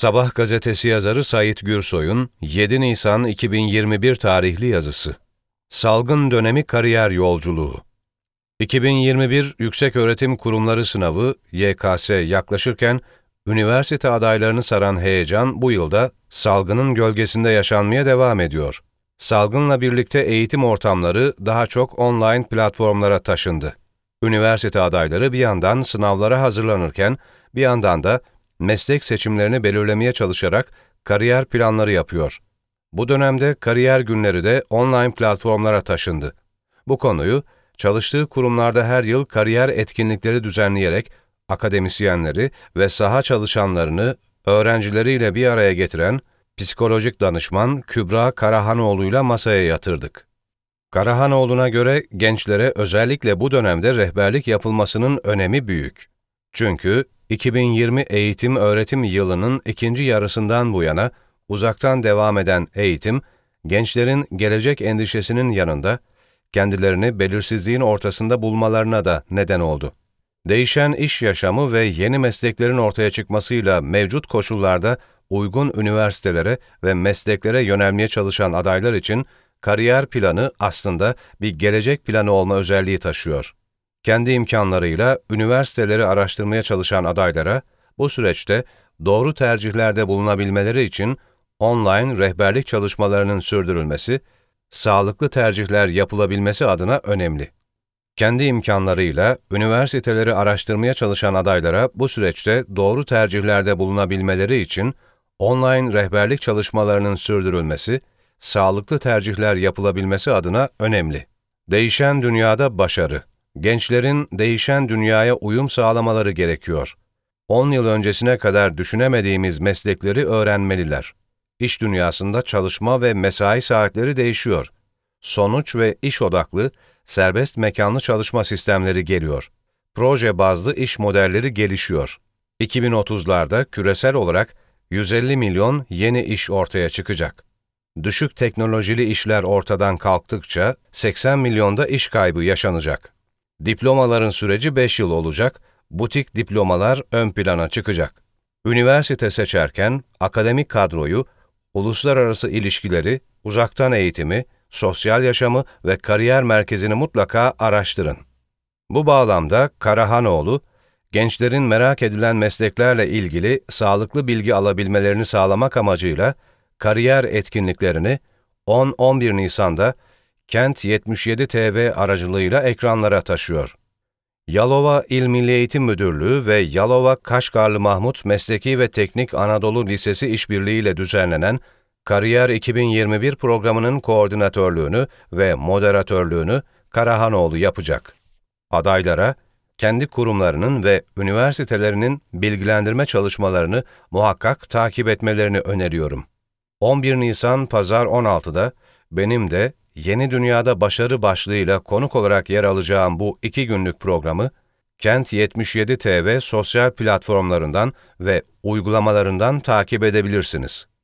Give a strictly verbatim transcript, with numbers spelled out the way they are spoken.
Sabah gazetesi yazarı Sait Gürsoy'un yedi Nisan iki bin yirmi bir tarihli yazısı. Salgın dönemi kariyer yolculuğu. iki bin yirmi bir Yükseköğretim Kurumları Sınavı Y K S yaklaşırken, üniversite adaylarını saran heyecan bu yılda salgının gölgesinde yaşanmaya devam ediyor. Salgınla birlikte eğitim ortamları daha çok online platformlara taşındı. Üniversite adayları bir yandan sınavlara hazırlanırken, bir yandan da meslek seçimlerini belirlemeye çalışarak kariyer planları yapıyor. Bu dönemde kariyer günleri de online platformlara taşındı. Bu konuyu, çalıştığı kurumlarda her yıl kariyer etkinlikleri düzenleyerek akademisyenleri ve saha çalışanlarını öğrencileriyle bir araya getiren psikolojik danışman Kübra Karahanoğlu'yla masaya yatırdık. Karahanoğlu'na göre gençlere özellikle bu dönemde rehberlik yapılmasının önemi büyük. Çünkü iki bin yirmi eğitim-öğretim yılının ikinci yarısından bu yana uzaktan devam eden eğitim, gençlerin gelecek endişesinin yanında kendilerini belirsizliğin ortasında bulmalarına da neden oldu. Değişen iş yaşamı ve yeni mesleklerin ortaya çıkmasıyla mevcut koşullarda uygun üniversitelere ve mesleklere yönelmeye çalışan adaylar için kariyer planı aslında bir gelecek planı olma özelliği taşıyor. Kendi imkanlarıyla üniversiteleri araştırmaya çalışan adaylara bu süreçte doğru tercihlerde bulunabilmeleri için online rehberlik çalışmalarının sürdürülmesi, sağlıklı tercihler yapılabilmesi adına önemli. Kendi imkanlarıyla üniversiteleri araştırmaya çalışan adaylara bu süreçte doğru tercihlerde bulunabilmeleri için online rehberlik çalışmalarının sürdürülmesi, sağlıklı tercihler yapılabilmesi adına önemli. Değişen dünyada başarı. Gençlerin değişen dünyaya uyum sağlamaları gerekiyor. on yıl öncesine kadar düşünemediğimiz meslekleri öğrenmeliler. İş dünyasında çalışma ve mesai saatleri değişiyor. Sonuç ve iş odaklı, serbest mekanlı çalışma sistemleri geliyor. Proje bazlı iş modelleri gelişiyor. iki bin otuzlarda küresel olarak yüz elli milyon yeni iş ortaya çıkacak. Düşük teknolojili işler ortadan kalktıkça seksen milyonda iş kaybı yaşanacak. Diplomaların süreci beş yıl olacak, butik diplomalar ön plana çıkacak. Üniversite seçerken akademik kadroyu, uluslararası ilişkileri, uzaktan eğitimi, sosyal yaşamı ve kariyer merkezini mutlaka araştırın. Bu bağlamda Karahanoğlu, gençlerin merak edilen mesleklerle ilgili sağlıklı bilgi alabilmelerini sağlamak amacıyla kariyer etkinliklerini on on bir Nisan'da Kent yetmiş yedi T V aracılığıyla ekranlara taşıyor. Yalova İl Milli Eğitim Müdürlüğü ve Yalova Kaşgarlı Mahmut Mesleki ve Teknik Anadolu Lisesi işbirliğiyle düzenlenen Kariyer iki bin yirmi bir programının koordinatörlüğünü ve moderatörlüğünü Karahanoğlu yapacak. Adaylara, kendi kurumlarının ve üniversitelerinin bilgilendirme çalışmalarını muhakkak takip etmelerini öneriyorum. on bir Nisan Pazar on altıda benim de Yeni Dünyada Başarı başlığıyla konuk olarak yer alacağım bu iki günlük programı, Kent yetmiş yedi T V sosyal platformlarından ve uygulamalarından takip edebilirsiniz.